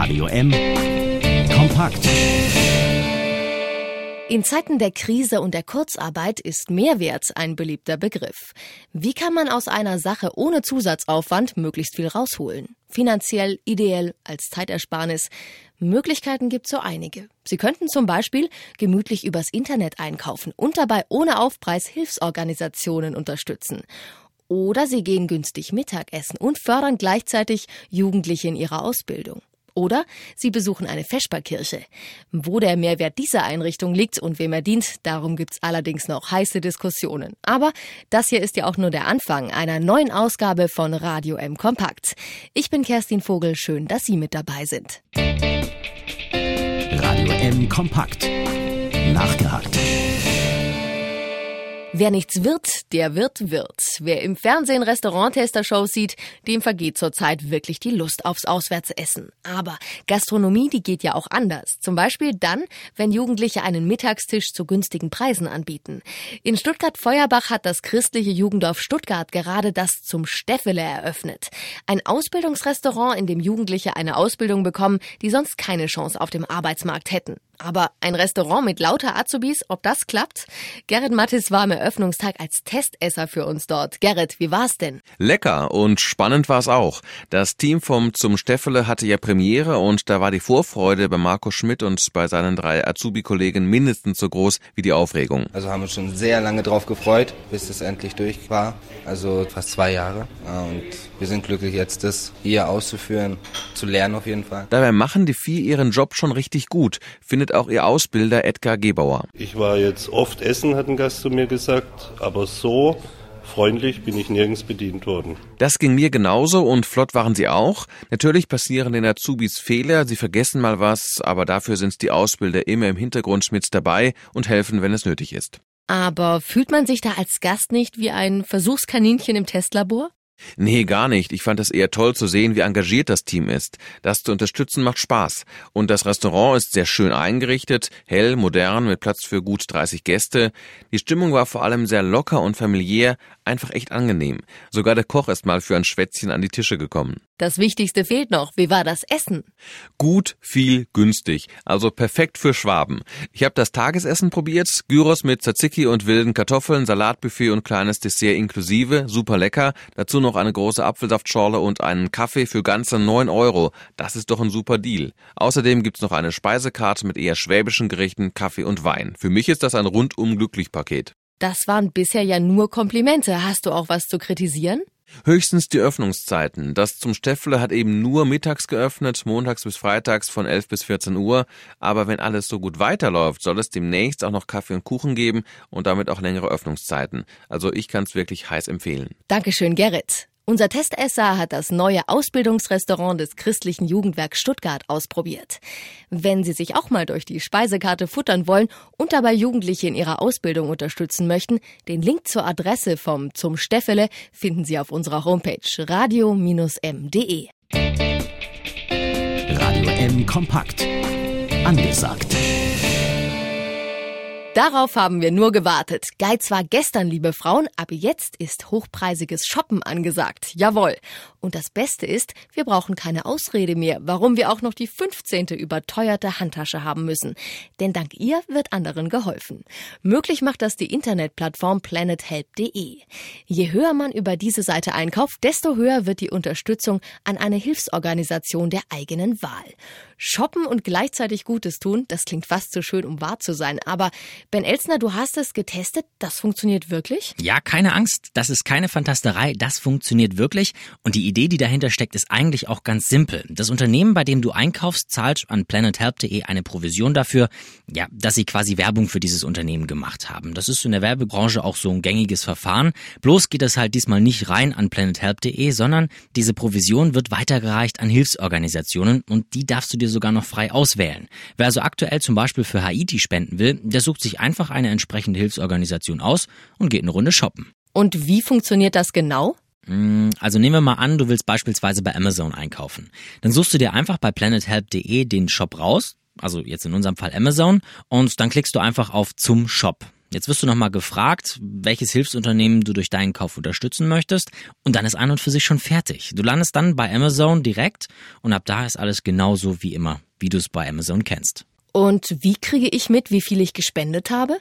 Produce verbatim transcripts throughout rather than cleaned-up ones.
Radio M. Kompakt. In Zeiten der Krise und der Kurzarbeit ist Mehrwert ein beliebter Begriff. Wie kann man aus einer Sache ohne Zusatzaufwand möglichst viel rausholen? Finanziell, ideell, als Zeitersparnis. Möglichkeiten gibt's so einige. Sie könnten zum Beispiel gemütlich übers Internet einkaufen und dabei ohne Aufpreis Hilfsorganisationen unterstützen. Oder Sie gehen günstig Mittagessen und fördern gleichzeitig Jugendliche in ihrer Ausbildung. Oder Sie besuchen eine Vesperkirche. Wo der Mehrwert dieser Einrichtung liegt und wem er dient, darum gibt's allerdings noch heiße Diskussionen. Aber das hier ist ja auch nur der Anfang einer neuen Ausgabe von Radio M Kompakt. Ich bin Kerstin Vogel, schön, dass Sie mit dabei sind. Radio M Kompakt. Nachgehakt. Wer nichts wird, der wird Wirt. Wer im Fernsehen Restauranttester-Shows sieht, dem vergeht zurzeit wirklich die Lust aufs Auswärtsessen. Aber Gastronomie, die geht ja auch anders. Zum Beispiel dann, wenn Jugendliche einen Mittagstisch zu günstigen Preisen anbieten. In Stuttgart-Feuerbach hat das christliche Jugenddorf Stuttgart gerade das Zum Steffele eröffnet. Ein Ausbildungsrestaurant, in dem Jugendliche eine Ausbildung bekommen, die sonst keine Chance auf dem Arbeitsmarkt hätten. Aber ein Restaurant mit lauter Azubis, ob das klappt? Gerrit Mattis war am Eröffnungstag als Testesser für uns dort. Gerrit, wie war's denn? Lecker und spannend war's auch. Das Team vom Zum Steffele hatte ja Premiere und da war die Vorfreude bei Marco Schmidt und bei seinen drei Azubi-Kollegen mindestens so groß wie die Aufregung. Also haben wir uns schon sehr lange drauf gefreut, bis es endlich durch war. Also fast zwei Jahre. Und wir sind glücklich, jetzt das hier auszuführen, zu lernen auf jeden Fall. Dabei machen die vier ihren Job schon richtig gut, findet auch ihr Ausbilder Edgar Gebauer. Ich war jetzt oft essen, hat ein Gast zu mir gesagt, aber so freundlich bin ich nirgends bedient worden. Das ging mir genauso und flott waren sie auch. Natürlich passieren den Azubis Fehler, sie vergessen mal was, aber dafür sind die Ausbilder immer im Hintergrund mit dabei und helfen, wenn es nötig ist. Aber fühlt man sich da als Gast nicht wie ein Versuchskaninchen im Testlabor? Nee, gar nicht. Ich fand es eher toll zu sehen, wie engagiert das Team ist. Das zu unterstützen macht Spaß. Und das Restaurant ist sehr schön eingerichtet, hell, modern, mit Platz für gut dreißig Gäste. Die Stimmung war vor allem sehr locker und familiär, einfach echt angenehm. Sogar der Koch ist mal für ein Schwätzchen an die Tische gekommen. Das Wichtigste fehlt noch. Wie war das Essen? Gut, viel, günstig. Also perfekt für Schwaben. Ich habe das Tagesessen probiert. Gyros mit Tzatziki und wilden Kartoffeln, Salatbuffet und kleines Dessert inklusive. Super lecker. Dazu noch eine große Apfelsaftschorle und einen Kaffee für ganze neun Euro. Das ist doch ein super Deal. Außerdem gibt's noch eine Speisekarte mit eher schwäbischen Gerichten, Kaffee und Wein. Für mich ist das ein rundum glücklich Paket. Das waren bisher ja nur Komplimente. Hast du auch was zu kritisieren? Höchstens die Öffnungszeiten. Das Zum Steffele hat eben nur mittags geöffnet, montags bis freitags von elf bis vierzehn Uhr. Aber wenn alles so gut weiterläuft, soll es demnächst auch noch Kaffee und Kuchen geben und damit auch längere Öffnungszeiten. Also ich kann es wirklich heiß empfehlen. Dankeschön, Gerrit. Unser Testesser hat das neue Ausbildungsrestaurant des christlichen Jugendwerks Stuttgart ausprobiert. Wenn Sie sich auch mal durch die Speisekarte futtern wollen und dabei Jugendliche in ihrer Ausbildung unterstützen möchten, den Link zur Adresse vom Zum Steffele finden Sie auf unserer Homepage radio M punkt de. Radio M Kompakt. Angesagt. Darauf haben wir nur gewartet. Geiz war gestern, liebe Frauen, aber jetzt ist hochpreisiges Shoppen angesagt. Jawohl. Und das Beste ist, wir brauchen keine Ausrede mehr, warum wir auch noch die fünfzehnte überteuerte Handtasche haben müssen. Denn dank ihr wird anderen geholfen. Möglich macht das die Internetplattform planet help punkt de. Je höher man über diese Seite einkauft, desto höher wird die Unterstützung an eine Hilfsorganisation der eigenen Wahl. Shoppen und gleichzeitig Gutes tun, das klingt fast zu schön, um wahr zu sein. Aber Ben Elsner, du hast es getestet, das funktioniert wirklich? Ja, keine Angst, das ist keine Fantasterei, das funktioniert wirklich. Und die Idee, die dahinter steckt, ist eigentlich auch ganz simpel. Das Unternehmen, bei dem du einkaufst, zahlt an planet help punkt de eine Provision dafür, ja, dass sie quasi Werbung für dieses Unternehmen gemacht haben. Das ist in der Werbebranche auch so ein gängiges Verfahren. Bloß geht das halt diesmal nicht rein an planet help punkt de, sondern diese Provision wird weitergereicht an Hilfsorganisationen und die darfst du dir sogar noch frei auswählen. Wer also aktuell zum Beispiel für Haiti spenden will, der sucht sich einfach eine entsprechende Hilfsorganisation aus und geht eine Runde shoppen. Und wie funktioniert das genau? Also nehmen wir mal an, du willst beispielsweise bei Amazon einkaufen. Dann suchst du dir einfach bei planet help punkt de den Shop raus, also jetzt in unserem Fall Amazon, und dann klickst du einfach auf Zum Shop. Jetzt wirst du nochmal gefragt, welches Hilfsunternehmen du durch deinen Kauf unterstützen möchtest und dann ist an und für sich schon fertig. Du landest dann bei Amazon direkt und ab da ist alles genauso wie immer, wie du es bei Amazon kennst. Und wie kriege ich mit, wie viel ich gespendet habe?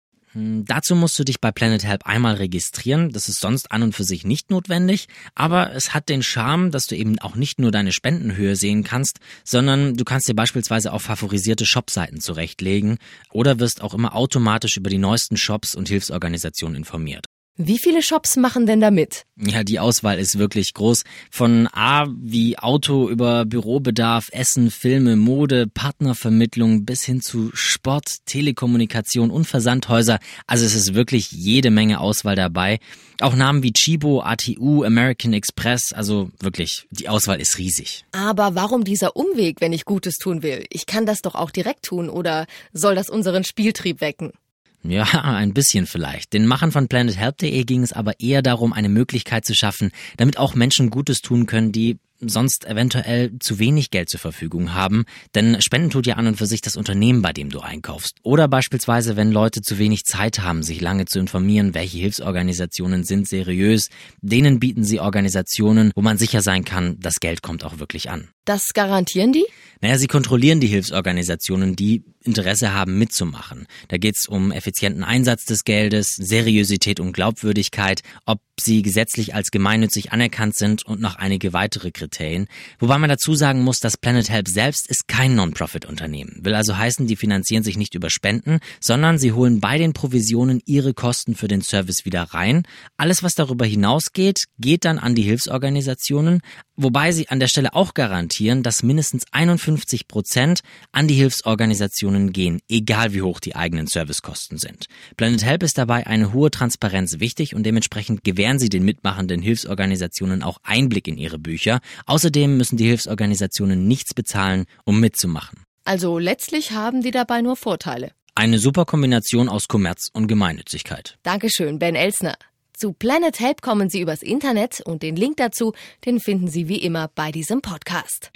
Dazu musst du dich bei Planet Help einmal registrieren. Das ist sonst an und für sich nicht notwendig, aber es hat den Charme, dass du eben auch nicht nur deine Spendenhöhe sehen kannst, sondern du kannst dir beispielsweise auch favorisierte Shopseiten zurechtlegen oder wirst auch immer automatisch über die neuesten Shops und Hilfsorganisationen informiert. Wie viele Shops machen denn da mit? Ja, die Auswahl ist wirklich groß. Von A wie Auto über Bürobedarf, Essen, Filme, Mode, Partnervermittlung bis hin zu Sport, Telekommunikation und Versandhäuser. Also es ist wirklich jede Menge Auswahl dabei. Auch Namen wie Chibo, A T U, American Express, also wirklich, die Auswahl ist riesig. Aber warum dieser Umweg, wenn ich Gutes tun will? Ich kann das doch auch direkt tun, oder soll das unseren Spieltrieb wecken? Ja, ein bisschen vielleicht. Den Machern von planet help punkt de ging es aber eher darum, eine Möglichkeit zu schaffen, damit auch Menschen Gutes tun können, die sonst eventuell zu wenig Geld zur Verfügung haben. Denn Spenden tut ja an und für sich das Unternehmen, bei dem du einkaufst. Oder beispielsweise, wenn Leute zu wenig Zeit haben, sich lange zu informieren, welche Hilfsorganisationen sind seriös, denen bieten sie Organisationen, wo man sicher sein kann, das Geld kommt auch wirklich an. Das garantieren die? Naja, sie kontrollieren die Hilfsorganisationen, die Interesse haben mitzumachen. Da geht's um effizienten Einsatz des Geldes, Seriosität und Glaubwürdigkeit, ob sie gesetzlich als gemeinnützig anerkannt sind und noch einige weitere Kriterien. Wobei man dazu sagen muss, dass Planet Help selbst ist kein Non-Profit-Unternehmen. Will also heißen, die finanzieren sich nicht über Spenden, sondern sie holen bei den Provisionen ihre Kosten für den Service wieder rein. Alles, was darüber hinausgeht, geht dann an die Hilfsorganisationen, wobei sie an der Stelle auch garantieren, dass mindestens einundfünfzig Prozent an die Hilfsorganisationen gehen, egal wie hoch die eigenen Servicekosten sind. Planet Help ist dabei eine hohe Transparenz wichtig und dementsprechend gewähren sie den mitmachenden Hilfsorganisationen auch Einblick in ihre Bücher. Außerdem müssen die Hilfsorganisationen nichts bezahlen, um mitzumachen. Also letztlich haben die dabei nur Vorteile. Eine super Kombination aus Kommerz und Gemeinnützigkeit. Dankeschön, Ben Elsner. Zu Planet Help kommen Sie übers Internet und den Link dazu, den finden Sie wie immer bei diesem Podcast.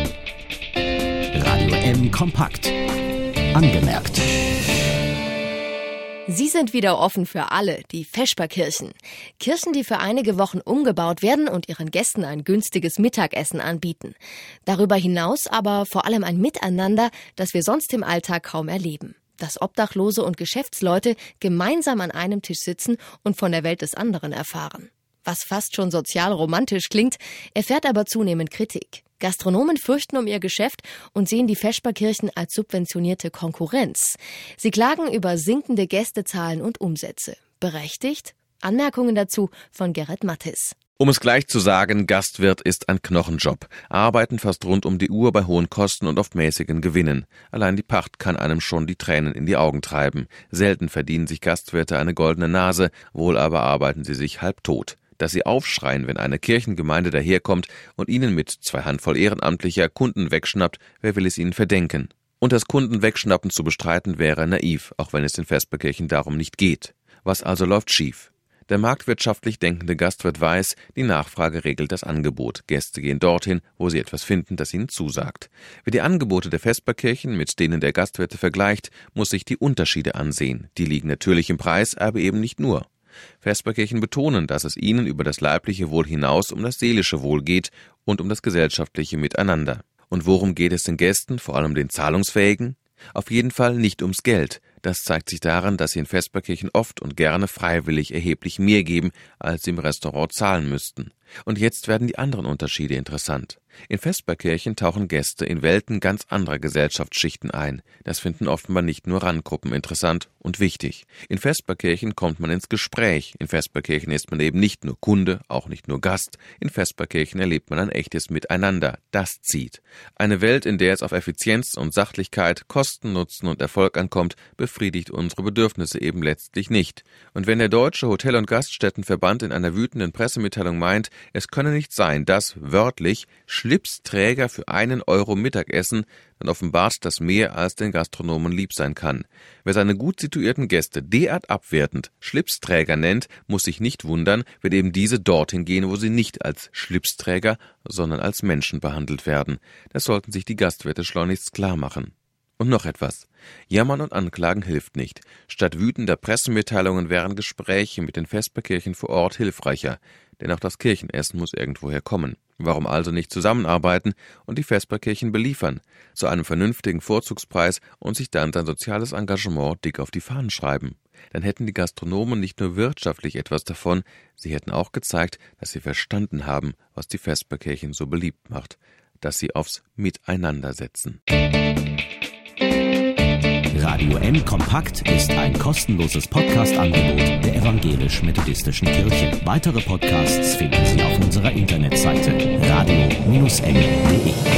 Radio M Kompakt. Angemerkt. Sie sind wieder offen für alle, die Vesperkirchen. Kirchen, die für einige Wochen umgebaut werden und ihren Gästen ein günstiges Mittagessen anbieten. Darüber hinaus aber vor allem ein Miteinander, das wir sonst im Alltag kaum erleben. Dass Obdachlose und Geschäftsleute gemeinsam an einem Tisch sitzen und von der Welt des anderen erfahren. Was fast schon sozial romantisch klingt, erfährt aber zunehmend Kritik. Gastronomen fürchten um ihr Geschäft und sehen die Vesperkirchen als subventionierte Konkurrenz. Sie klagen über sinkende Gästezahlen und Umsätze. Berechtigt? Anmerkungen dazu von Gerrit Mattis. Um es gleich zu sagen, Gastwirt ist ein Knochenjob. Arbeiten fast rund um die Uhr bei hohen Kosten und oft mäßigen Gewinnen. Allein die Pacht kann einem schon die Tränen in die Augen treiben. Selten verdienen sich Gastwirte eine goldene Nase, wohl aber arbeiten sie sich halbtot. Dass sie aufschreien, wenn eine Kirchengemeinde daherkommt und ihnen mit zwei Handvoll Ehrenamtlicher Kunden wegschnappt, wer will es ihnen verdenken? Und das Kunden wegschnappen zu bestreiten wäre naiv, auch wenn es den Vesperkirchen darum nicht geht. Was also läuft schief? Der marktwirtschaftlich denkende Gastwirt weiß, die Nachfrage regelt das Angebot. Gäste gehen dorthin, wo sie etwas finden, das ihnen zusagt. Wer die Angebote der Vesperkirchen mit denen der Gastwirte vergleicht, muss sich die Unterschiede ansehen. Die liegen natürlich im Preis, aber eben nicht nur. Vesperkirchen betonen, dass es ihnen über das leibliche Wohl hinaus um das seelische Wohl geht und um das gesellschaftliche Miteinander. Und worum geht es den Gästen, vor allem den Zahlungsfähigen? Auf jeden Fall nicht ums Geld. Das zeigt sich daran, dass sie in Vesperkirchen oft und gerne freiwillig erheblich mehr geben, als sie im Restaurant zahlen müssten. Und jetzt werden die anderen Unterschiede interessant. In Vesperkirchen tauchen Gäste in Welten ganz anderer Gesellschaftsschichten ein. Das finden offenbar nicht nur Randgruppen interessant und wichtig. In Vesperkirchen kommt man ins Gespräch. In Vesperkirchen ist man eben nicht nur Kunde, auch nicht nur Gast. In Vesperkirchen erlebt man ein echtes Miteinander. Das zieht. Eine Welt, in der es auf Effizienz und Sachlichkeit, Kosten, Nutzen und Erfolg ankommt, befriedigt unsere Bedürfnisse eben letztlich nicht. Und wenn der Deutsche Hotel- und Gaststättenverband in einer wütenden Pressemitteilung meint, es könne nicht sein, dass, wörtlich, Schlipsträger für einen Euro Mittagessen, dann offenbart das mehr, als den Gastronomen lieb sein kann. Wer seine gut situierten Gäste derart abwertend Schlipsträger nennt, muss sich nicht wundern, wenn eben diese dorthin gehen, wo sie nicht als Schlipsträger, sondern als Menschen behandelt werden. Das sollten sich die Gastwirte schleunigst klar machen. Und noch etwas. Jammern und Anklagen hilft nicht. Statt wütender Pressemitteilungen wären Gespräche mit den Vesperkirchen vor Ort hilfreicher. Denn auch das Kirchenessen muss irgendwoher kommen. Warum also nicht zusammenarbeiten und die Vesperkirchen beliefern, zu einem vernünftigen Vorzugspreis und sich dann sein soziales Engagement dick auf die Fahnen schreiben? Dann hätten die Gastronomen nicht nur wirtschaftlich etwas davon, sie hätten auch gezeigt, dass sie verstanden haben, was die Vesperkirchen so beliebt macht, dass sie aufs Miteinander setzen. Radio M Kompakt ist ein kostenloses Podcast-Angebot der Evangelisch-Methodistischen Kirche. Weitere Podcasts finden Sie auf unserer Internetseite radio Bindestrich m punkt de.